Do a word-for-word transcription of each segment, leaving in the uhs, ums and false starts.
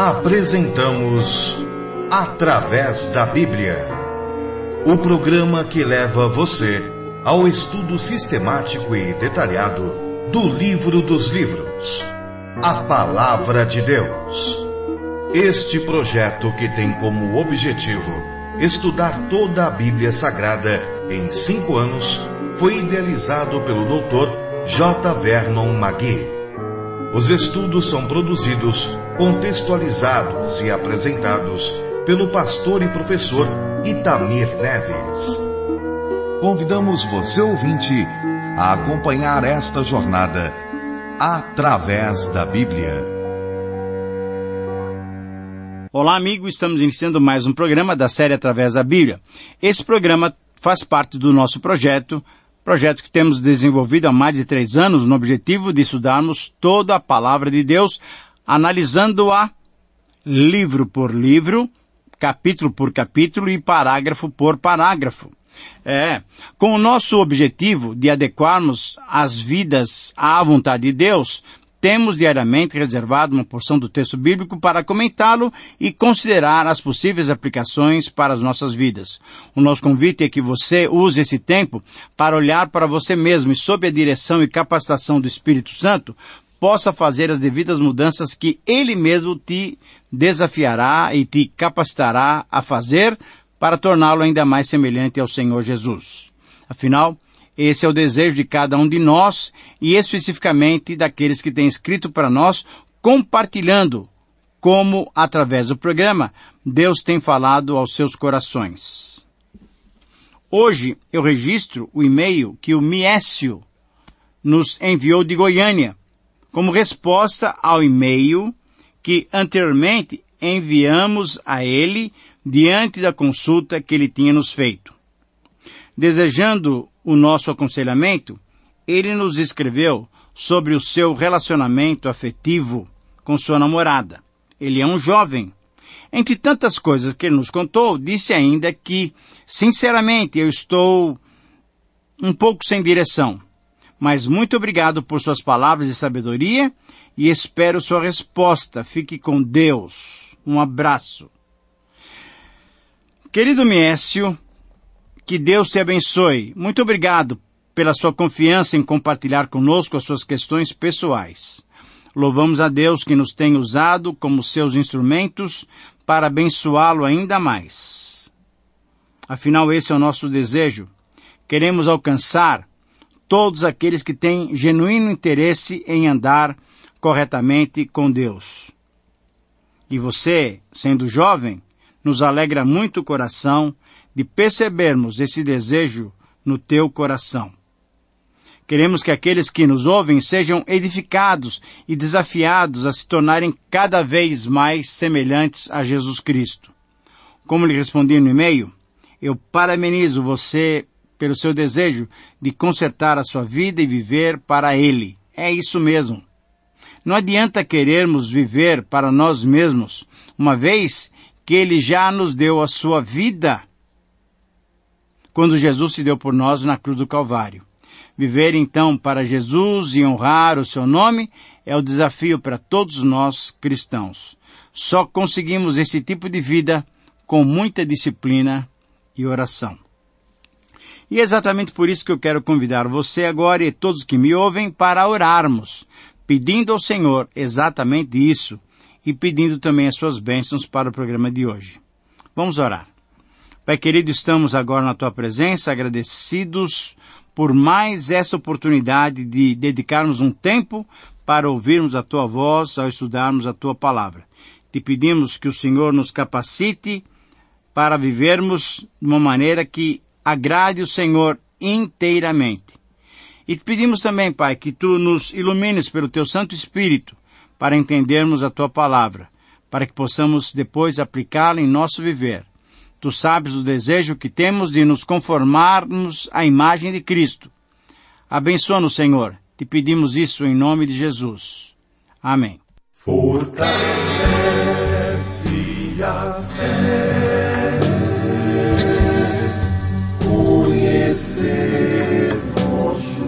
Apresentamos Através da Bíblia, o programa que leva você ao estudo sistemático e detalhado do livro dos livros, a Palavra de Deus. Este projeto, que tem como objetivo estudar toda a Bíblia Sagrada em cinco anos, foi idealizado pelo doutor J. Vernon McGee. Os estudos são produzidos, contextualizados e apresentados pelo pastor e professor Itamir Neves. Convidamos você, ouvinte, a acompanhar esta jornada através da Bíblia. Olá, amigo, estamos iniciando mais um programa da série Através da Bíblia. Esse programa faz parte do nosso projeto, projeto que temos desenvolvido há mais de três anos, no objetivo de estudarmos toda a Palavra de Deus, analisando-a livro por livro, capítulo por capítulo e parágrafo por parágrafo. É, com o nosso objetivo de adequarmos as vidas à vontade de Deus, temos diariamente reservado uma porção do texto bíblico para comentá-lo e considerar as possíveis aplicações para as nossas vidas. O nosso convite é que você use esse tempo para olhar para você mesmo e, sob a direção e capacitação do Espírito Santo, possa fazer as devidas mudanças que Ele mesmo te desafiará e te capacitará a fazer para torná-lo ainda mais semelhante ao Senhor Jesus. Afinal, esse é o desejo de cada um de nós e especificamente daqueles que têm escrito para nós, compartilhando como, através do programa, Deus tem falado aos seus corações. Hoje eu registro o e-mail que o Miécio nos enviou de Goiânia, como resposta ao e-mail que anteriormente enviamos a ele diante da consulta que ele tinha nos feito. Desejando o nosso aconselhamento, ele nos escreveu sobre o seu relacionamento afetivo com sua namorada. Ele é um jovem. Entre tantas coisas que ele nos contou, disse ainda que, sinceramente, eu estou um pouco sem direção. Mas muito obrigado por suas palavras de sabedoria e espero sua resposta. Fique com Deus. Um abraço. Querido Miécio, que Deus te abençoe. Muito obrigado pela sua confiança em compartilhar conosco as suas questões pessoais. Louvamos a Deus que nos tem usado como seus instrumentos para abençoá-lo ainda mais. Afinal, esse é o nosso desejo. Queremos alcançar todos aqueles que têm genuíno interesse em andar corretamente com Deus. E você, sendo jovem, nos alegra muito o coração de percebermos esse desejo no teu coração. Queremos que aqueles que nos ouvem sejam edificados e desafiados a se tornarem cada vez mais semelhantes a Jesus Cristo. Como lhe respondi no e-mail, eu parabenizo você pelo seu desejo de consertar a sua vida e viver para Ele. É isso mesmo. Não adianta querermos viver para nós mesmos, uma vez que Ele já nos deu a sua vida quando Jesus se deu por nós na cruz do Calvário. Viver então para Jesus e honrar o seu nome é o desafio para todos nós cristãos. Só conseguimos esse tipo de vida com muita disciplina e oração. E é exatamente por isso que eu quero convidar você agora e todos que me ouvem para orarmos, pedindo ao Senhor exatamente isso e pedindo também as suas bênçãos para o programa de hoje. Vamos orar. Pai querido, estamos agora na Tua presença, agradecidos por mais essa oportunidade de dedicarmos um tempo para ouvirmos a Tua voz ao estudarmos a Tua palavra. Te pedimos que o Senhor nos capacite para vivermos de uma maneira que agrade o Senhor inteiramente. E te pedimos também, Pai, que Tu nos ilumines pelo Teu Santo Espírito para entendermos a Tua palavra, para que possamos depois aplicá-la em nosso viver. Tu sabes o desejo que temos de nos conformarmos à imagem de Cristo. Abençoa-nos, Senhor. Te pedimos isso em nome de Jesus. Amém. Fortalece a fé, conhecer nosso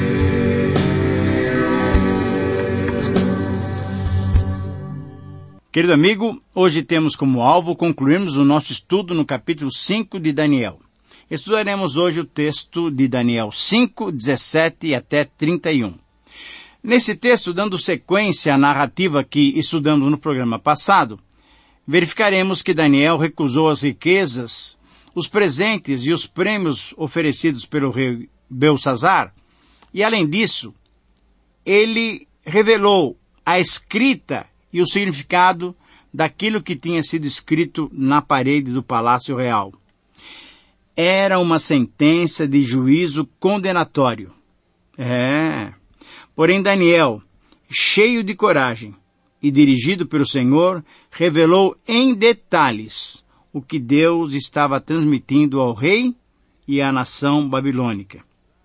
Deus. Querido amigo, hoje temos como alvo concluirmos o nosso estudo no capítulo cinco de Daniel. Estudaremos hoje o texto de Daniel cinco, dezessete até trinta e um. Nesse texto, dando sequência à narrativa que estudamos no programa passado, verificaremos que Daniel recusou as riquezas, os presentes e os prêmios oferecidos pelo rei Belsazar, e além disso, ele revelou a escrita e o significado daquilo que tinha sido escrito na parede do Palácio Real. Era uma sentença de juízo condenatório. É. Porém, Daniel, cheio de coragem e dirigido pelo Senhor, revelou em detalhes o que Deus estava transmitindo ao rei e à nação babilônica.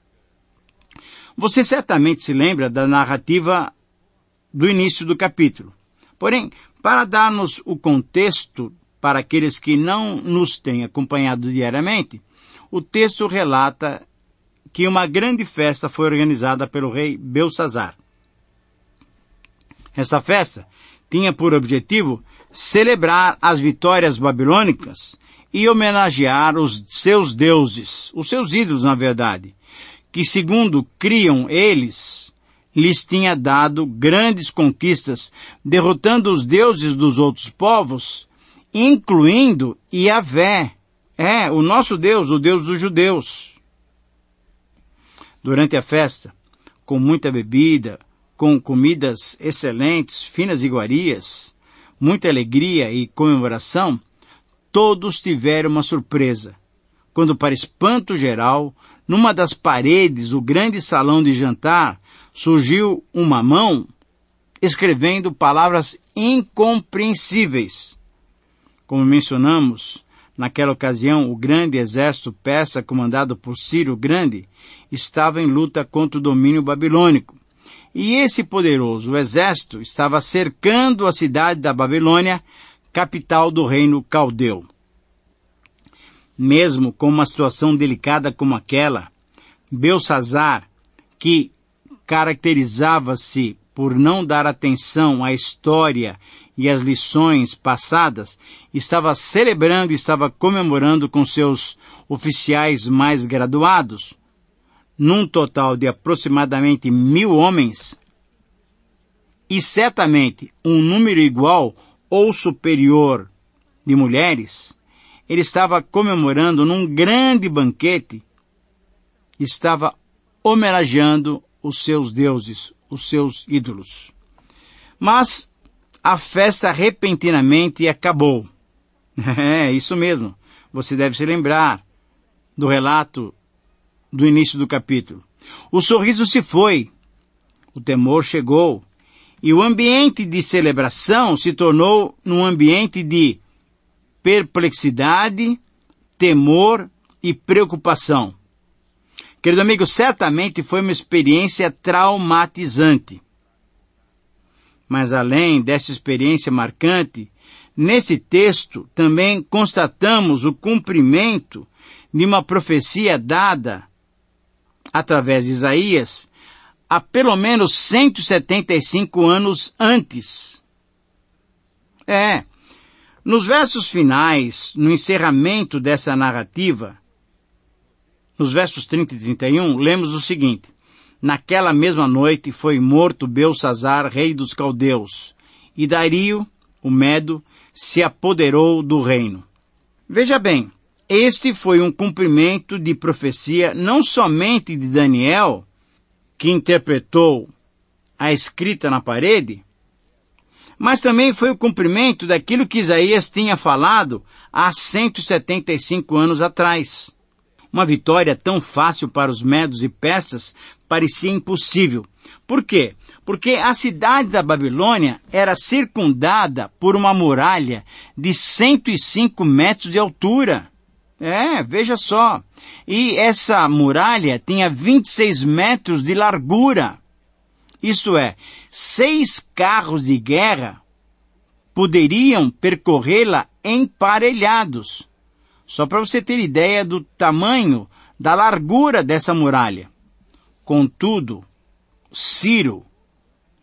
Você certamente se lembra da narrativa do início do capítulo. Porém, para dar-nos o contexto para aqueles que não nos têm acompanhado diariamente, o texto relata que uma grande festa foi organizada pelo rei Belsazar. Essa festa tinha por objetivo celebrar as vitórias babilônicas e homenagear os seus deuses, os seus ídolos, na verdade, que, segundo criam eles, lhes tinha dado grandes conquistas, derrotando os deuses dos outros povos, incluindo Yahvé, é, o nosso Deus, o Deus dos judeus. Durante a festa, com muita bebida, com comidas excelentes, finas iguarias, muita alegria e comemoração, todos tiveram uma surpresa, quando, para espanto geral, numa das paredes do grande salão de jantar, surgiu uma mão escrevendo palavras incompreensíveis. Como mencionamos, naquela ocasião, o grande exército persa comandado por Ciro o Grande estava em luta contra o domínio babilônico. E esse poderoso exército estava cercando a cidade da Babilônia, capital do reino caldeu. Mesmo com uma situação delicada como aquela, Belsazar, que caracterizava-se por não dar atenção à história e às lições passadas, estava celebrando e estava comemorando com seus oficiais mais graduados, num total de aproximadamente mil homens, e certamente um número igual ou superior de mulheres. Ele estava comemorando num grande banquete, estava homenageando os seus deuses, os seus ídolos. Mas a festa repentinamente acabou. É, isso mesmo. Você deve se lembrar do relato do início do capítulo. O sorriso se foi, o temor chegou, e o ambiente de celebração se tornou num ambiente de perplexidade, temor e preocupação. Querido amigo, certamente foi uma experiência traumatizante. Mas além dessa experiência marcante, nesse texto também constatamos o cumprimento de uma profecia dada através de Isaías há pelo menos cento e setenta e cinco anos antes. É, nos versos finais, no encerramento dessa narrativa, nos versos trinta e trinta e um, lemos o seguinte: naquela mesma noite foi morto Belsazar, rei dos caldeus, e Dario, o Medo, se apoderou do reino. Veja bem, este foi um cumprimento de profecia não somente de Daniel, que interpretou a escrita na parede, mas também foi o cumprimento daquilo que Isaías tinha falado há cento e setenta e cinco anos atrás. Uma vitória tão fácil para os medos e persas parecia impossível. Por quê? Porque a cidade da Babilônia era circundada por uma muralha de cento e cinco metros de altura. É, veja só. E essa muralha tinha vinte e seis metros de largura. Isto é, seis carros de guerra poderiam percorrê-la emparelhados. Só para você ter ideia do tamanho, da largura dessa muralha. Contudo, Ciro,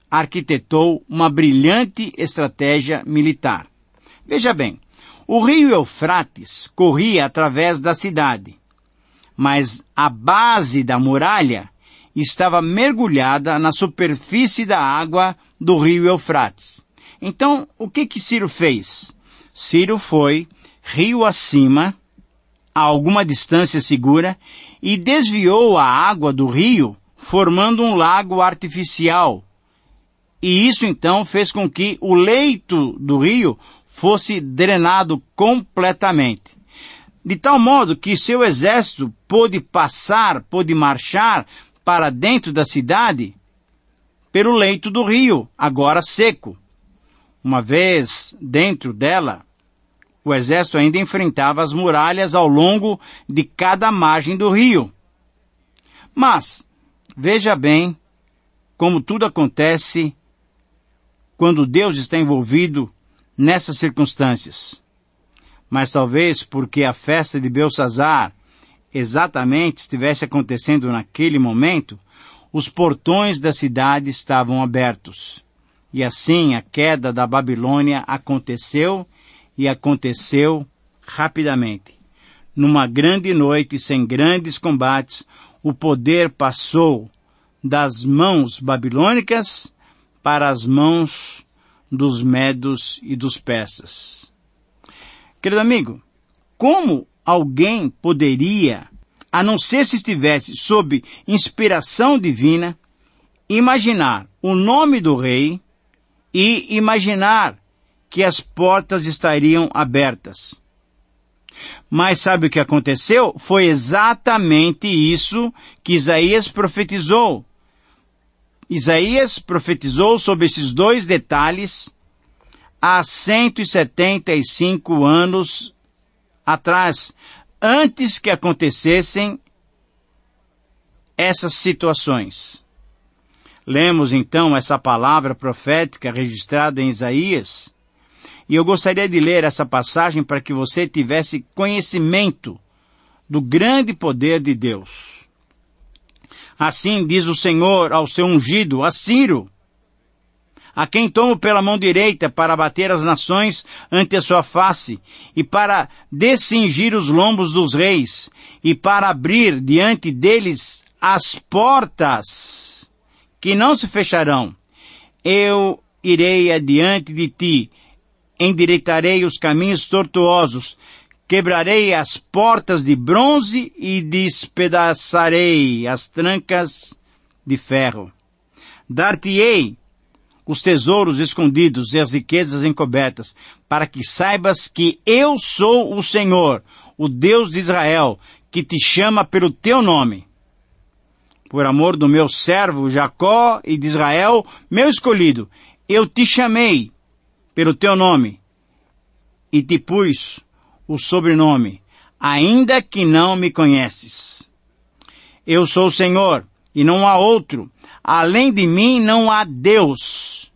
arquitetou uma brilhante estratégia militar. Veja bem, o rio Eufrates corria através da cidade, mas a base da muralha estava mergulhada na superfície da água do rio Eufrates. Então, o que que Ciro fez? Ciro foi rio acima, a alguma distância segura, e desviou a água do rio, formando um lago artificial. E isso então fez com que o leito do rio fosse drenado completamente. De tal modo que seu exército pôde passar, pôde marchar para dentro da cidade pelo leito do rio, agora seco. Uma vez dentro dela, o exército ainda enfrentava as muralhas ao longo de cada margem do rio. Mas, veja bem como tudo acontece quando Deus está envolvido nessas circunstâncias. Mas talvez porque a festa de Belsazar exatamente estivesse acontecendo naquele momento, os portões da cidade estavam abertos. E assim a queda da Babilônia aconteceu e aconteceu rapidamente. Numa grande noite, sem grandes combates, o poder passou das mãos babilônicas para as mãos dos medos e dos persas. Querido amigo, como alguém poderia, a não ser se estivesse sob inspiração divina, imaginar o nome do rei e imaginar que as portas estariam abertas? Mas sabe o que aconteceu? Foi exatamente isso que Isaías profetizou. Isaías profetizou sobre esses dois detalhes há cento e setenta e cinco anos atrás, antes que acontecessem essas situações. Lemos então essa palavra profética registrada em Isaías, e eu gostaria de ler essa passagem para que você tivesse conhecimento do grande poder de Deus. Assim diz o Senhor ao seu ungido, a Ciro, a quem tomo pela mão direita para abater as nações ante a sua face, e para descingir os lombos dos reis, e para abrir diante deles as portas, que não se fecharão. Eu irei adiante de ti, endireitarei os caminhos tortuosos, quebrarei as portas de bronze e despedaçarei as trancas de ferro. Dar-te-ei os tesouros escondidos e as riquezas encobertas, para que saibas que eu sou o Senhor, o Deus de Israel, que te chama pelo teu nome. Por amor do meu servo Jacó e de Israel, meu escolhido, eu te chamei pelo teu nome e te pus o sobrenome, ainda que não me conheces. Eu sou o Senhor, e não há outro. Além de mim não há Deus.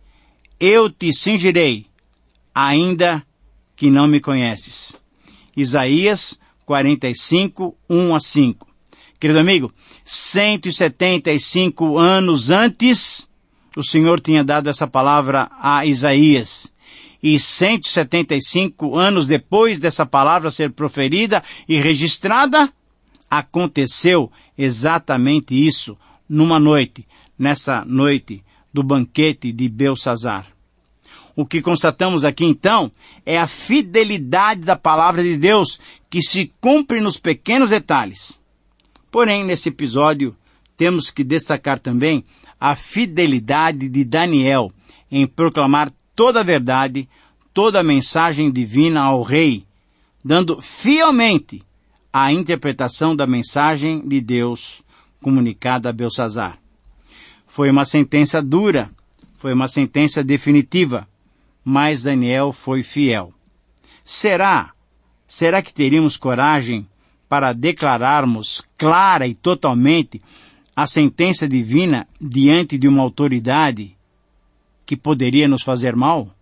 Eu te cingirei, ainda que não me conheces. Isaías quarenta e cinco, um a cinco. Querido amigo, cento e setenta e cinco anos antes, o Senhor tinha dado essa palavra a Isaías. E cento e setenta e cinco anos depois dessa palavra ser proferida e registrada, aconteceu exatamente isso numa noite, nessa noite do banquete de Belsazar. O que constatamos aqui então é a fidelidade da palavra de Deus que se cumpre nos pequenos detalhes. Porém, nesse episódio, temos que destacar também a fidelidade de Daniel em proclamar toda a verdade, toda a mensagem divina ao rei, dando fielmente a interpretação da mensagem de Deus comunicada a Belsazar. Foi uma sentença dura, foi uma sentença definitiva, mas Daniel foi fiel. Será, será que teríamos coragem para declararmos clara e totalmente a sentença divina diante de uma autoridade que poderia nos fazer mal?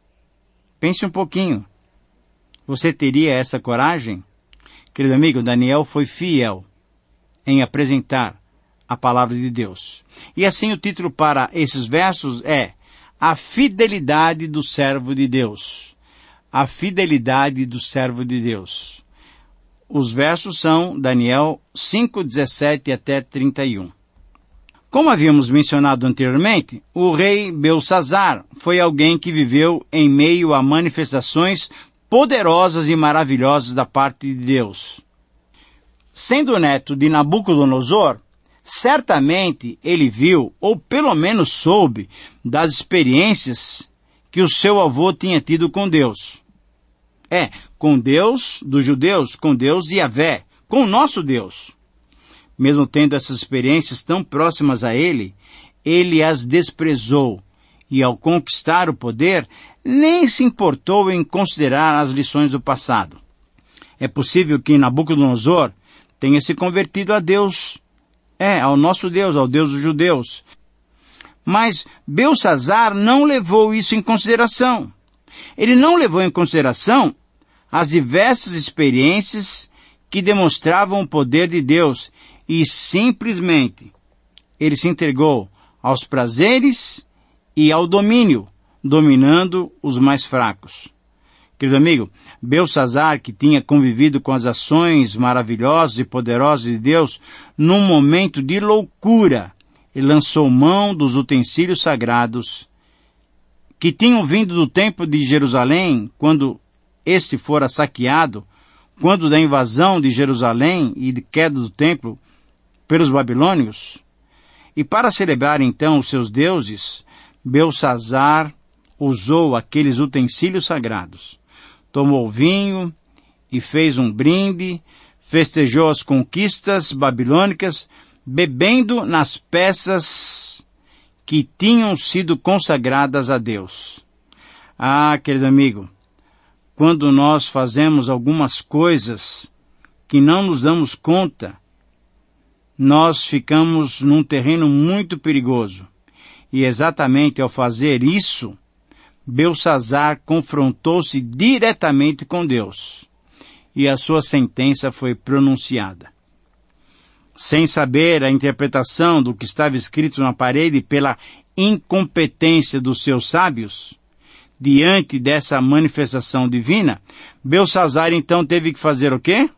Pense um pouquinho. Você teria essa coragem? Querido amigo, Daniel foi fiel em apresentar a palavra de Deus. E assim o título para esses versos é A Fidelidade do Servo de Deus. A Fidelidade do Servo de Deus. Os versos são Daniel cinco, dezessete até trinta e um. Como havíamos mencionado anteriormente, o rei Belsazar foi alguém que viveu em meio a manifestações poderosas e maravilhosas da parte de Deus. Sendo neto de Nabucodonosor, certamente ele viu, ou pelo menos soube, das experiências que o seu avô tinha tido com Deus. É, com Deus dos judeus, com Deus Yahvé, com o nosso Deus. Mesmo tendo essas experiências tão próximas a ele, ele as desprezou e, ao conquistar o poder, nem se importou em considerar as lições do passado. É possível que Nabucodonosor tenha se convertido a Deus, é, ao nosso Deus, ao Deus dos judeus. Mas Belsazar não levou isso em consideração. Ele não levou em consideração as diversas experiências que demonstravam o poder de Deus e simplesmente ele se entregou aos prazeres e ao domínio, dominando os mais fracos. Querido amigo, Belsazar, que tinha convivido com as ações maravilhosas e poderosas de Deus, num momento de loucura, ele lançou mão dos utensílios sagrados que tinham vindo do templo de Jerusalém, quando este fora saqueado, quando da invasão de Jerusalém e de queda do templo pelos babilônios. E para celebrar então os seus deuses, Belsazar usou aqueles utensílios sagrados. Tomou vinho e fez um brinde, festejou as conquistas babilônicas, bebendo nas peças que tinham sido consagradas a Deus. Ah, querido amigo, quando nós fazemos algumas coisas que não nos damos conta, nós ficamos num terreno muito perigoso. E exatamente ao fazer isso, Belsazar confrontou-se diretamente com Deus. E a sua sentença foi pronunciada. Sem saber a interpretação do que estava escrito na parede pela incompetência dos seus sábios, diante dessa manifestação divina, Belsazar então teve que fazer o quê?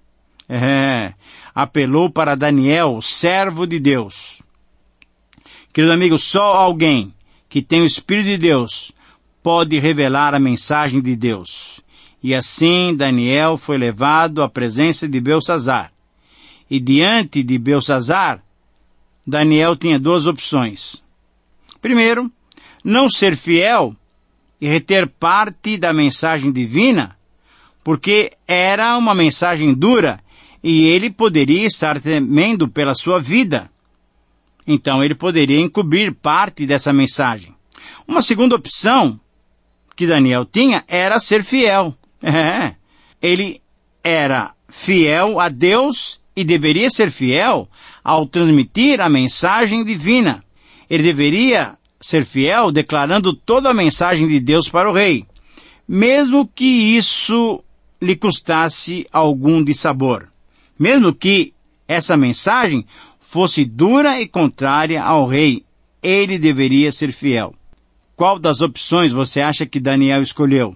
É, apelou para Daniel, servo de Deus. Querido amigo, só alguém que tem o Espírito de Deus pode revelar a mensagem de Deus. E assim Daniel foi levado à presença de Belsazar. E diante de Belsazar, Daniel tinha duas opções. Primeiro, não ser fiel e reter parte da mensagem divina, porque era uma mensagem dura e ele poderia estar temendo pela sua vida. Então ele poderia encobrir parte dessa mensagem. Uma segunda opção que Daniel tinha era ser fiel. É, ele era fiel a Deus e deveria ser fiel ao transmitir a mensagem divina. Ele deveria ser fiel declarando toda a mensagem de Deus para o rei, mesmo que isso lhe custasse algum dissabor. Mesmo que essa mensagem fosse dura e contrária ao rei, ele deveria ser fiel. Qual das opções você acha que Daniel escolheu?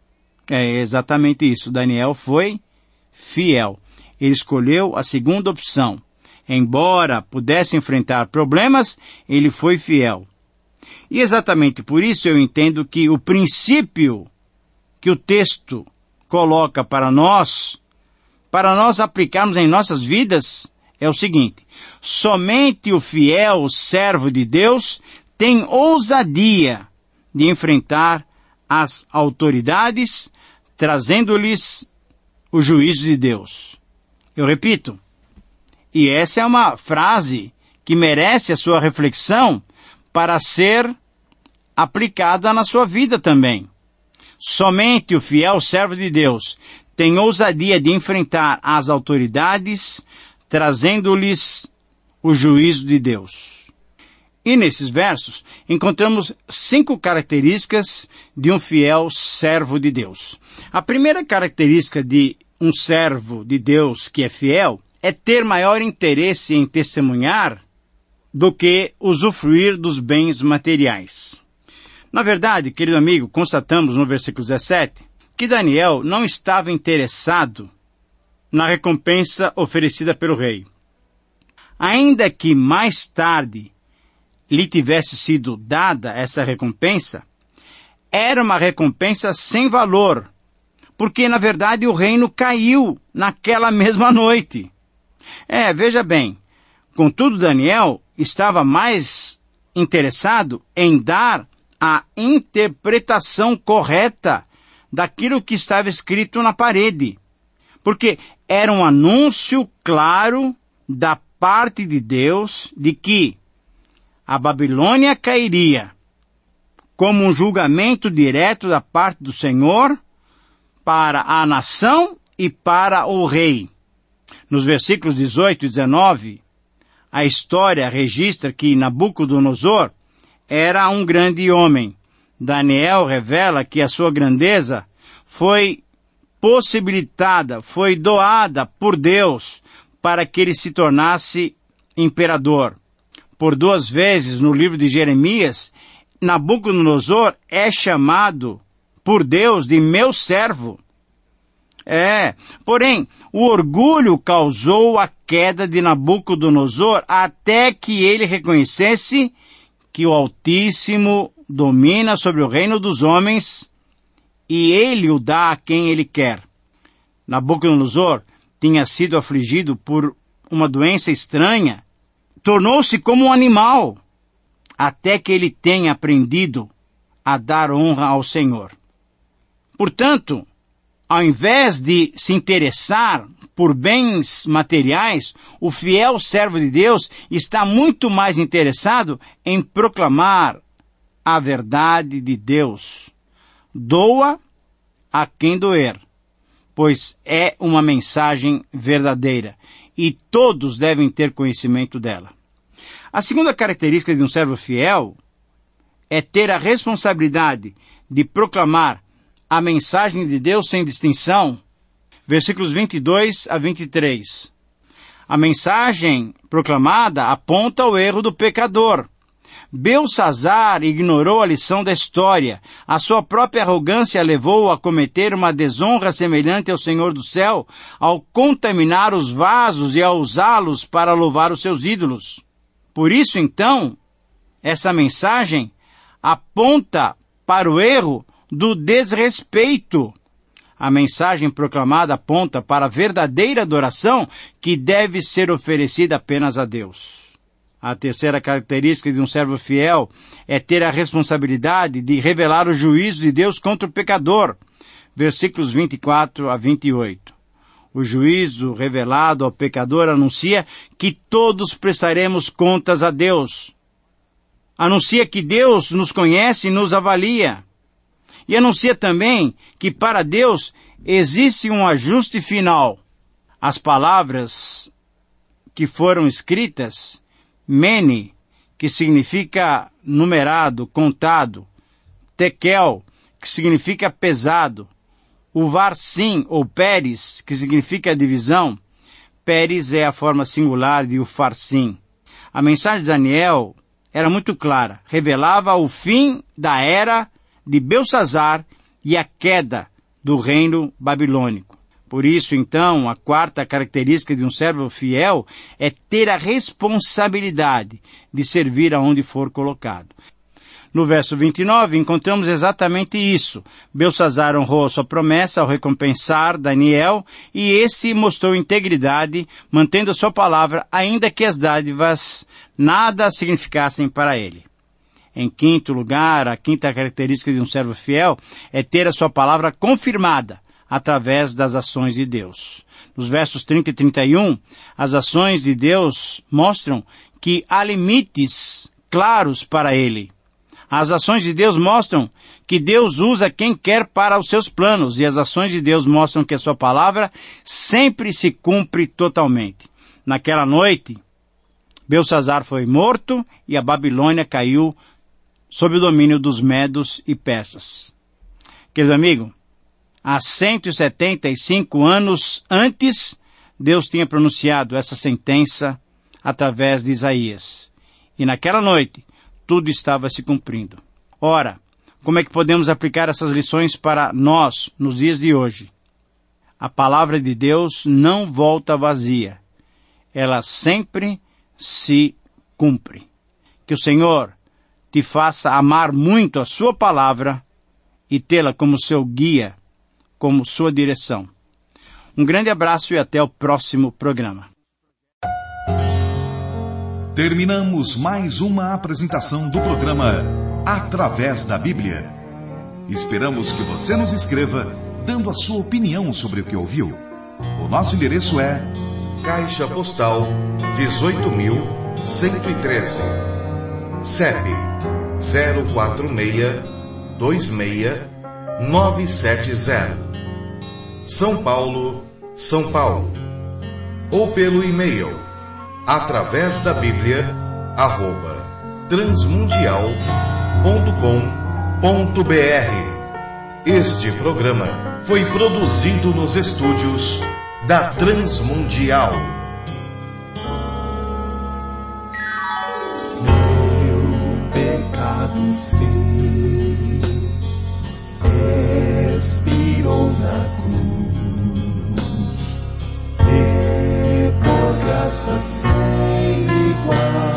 É exatamente isso. Daniel foi fiel. Ele escolheu a segunda opção. Embora pudesse enfrentar problemas, ele foi fiel. E exatamente por isso eu entendo que o princípio que o texto coloca para nós, para nós aplicarmos em nossas vidas, é o seguinte: somente o fiel servo de Deus tem ousadia de enfrentar as autoridades, trazendo-lhes o juízo de Deus. Eu repito, e essa é uma frase que merece a sua reflexão para ser aplicada na sua vida também. Somente o fiel servo de Deus tem ousadia de enfrentar as autoridades, trazendo-lhes o juízo de Deus. E nesses versos encontramos cinco características de um fiel servo de Deus. A primeira característica de um servo de Deus que é fiel é ter maior interesse em testemunhar do que usufruir dos bens materiais. Na verdade, querido amigo, constatamos no versículo dezessete que Daniel não estava interessado na recompensa oferecida pelo rei. Ainda que mais tarde lhe tivesse sido dada essa recompensa, era uma recompensa sem valor, porque na verdade o reino caiu naquela mesma noite. É, veja bem, contudo Daniel estava mais interessado em dar a interpretação correta daquilo que estava escrito na parede, porque era um anúncio claro da parte de Deus de que a Babilônia cairia como um julgamento direto da parte do Senhor para a nação e para o rei. Nos versículos dezoito e dezenove, a história registra que Nabucodonosor era um grande homem. Daniel revela que a sua grandeza foi possibilitada, foi doada por Deus para que ele se tornasse imperador. Por duas vezes no livro de Jeremias, Nabucodonosor é chamado por Deus de meu servo. É, porém, o orgulho causou a queda de Nabucodonosor até que ele reconhecesse que o Altíssimo domina sobre o reino dos homens e ele o dá a quem ele quer. Nabucodonosor tinha sido afligido por uma doença estranha, tornou-se como um animal, até que ele tenha aprendido a dar honra ao Senhor. Portanto, ao invés de se interessar por bens materiais, o fiel servo de Deus está muito mais interessado em proclamar a verdade de Deus. Doa a quem doer, pois é uma mensagem verdadeira e todos devem ter conhecimento dela. A segunda característica de um servo fiel é ter a responsabilidade de proclamar a mensagem de Deus sem distinção. Versículos vinte e dois a vinte e três. A mensagem proclamada aponta o erro do pecador. Belsazar ignorou a lição da história. A sua própria arrogância levou-o a cometer uma desonra semelhante ao Senhor do céu, ao contaminar os vasos e a usá-los para louvar os seus ídolos. Por isso, então, essa mensagem aponta para o erro do desrespeito. A mensagem proclamada aponta para a verdadeira adoração que deve ser oferecida apenas a Deus. A terceira característica de um servo fiel é ter a responsabilidade de revelar o juízo de Deus contra o pecador. Versículos vinte e quatro a vinte e oito. O juízo revelado ao pecador anuncia que todos prestaremos contas a Deus. Anuncia que Deus nos conhece e nos avalia. E anuncia também que para Deus existe um ajuste final. As palavras que foram escritas, mene, que significa numerado, contado, tekel, que significa pesado, o varsim, ou peres, que significa divisão, peres é a forma singular de ufarsim. A mensagem de Daniel era muito clara, revelava o fim da era de Belsazar e a queda do reino babilônico. Por isso, então, a quarta característica de um servo fiel é ter a responsabilidade de servir aonde for colocado. No verso vinte e nove, encontramos exatamente isso. Belsazar honrou a sua promessa ao recompensar Daniel, e este mostrou integridade, mantendo a sua palavra, ainda que as dádivas nada significassem para ele. Em quinto lugar, a quinta característica de um servo fiel é ter a sua palavra confirmada através das ações de Deus. Nos versos trinta e trinta e um, as ações de Deus mostram que há limites claros para ele. As ações de Deus mostram que Deus usa quem quer para os seus planos, e as ações de Deus mostram que a sua palavra sempre se cumpre totalmente. Naquela noite, Belsazar foi morto e a Babilônia caiu sob o domínio dos medos e persas. Querido amigo, há cento e setenta e cinco anos antes, Deus tinha pronunciado essa sentença através de Isaías. E naquela noite, tudo estava se cumprindo. Ora, como é que podemos aplicar essas lições para nós, nos dias de hoje? A palavra de Deus não volta vazia. Ela sempre se cumpre. Que o Senhor te faça amar muito a sua palavra e tê-la como seu guia, como sua direção. Um grande abraço e até o próximo programa. Terminamos mais uma apresentação do programa Através da Bíblia. Esperamos que você nos escreva dando a sua opinião sobre o que ouviu. O nosso endereço é Caixa Postal dezoito mil cento e treze, C E P zero quatro seis dois seis nove sete zero, São Paulo, São Paulo. Ou pelo e-mail através da Bíblia arroba transmundial ponto com ponto br. Este programa foi produzido nos estúdios da Transmundial. Meu pecado sei, expirou na cruz, e por graça sem igual.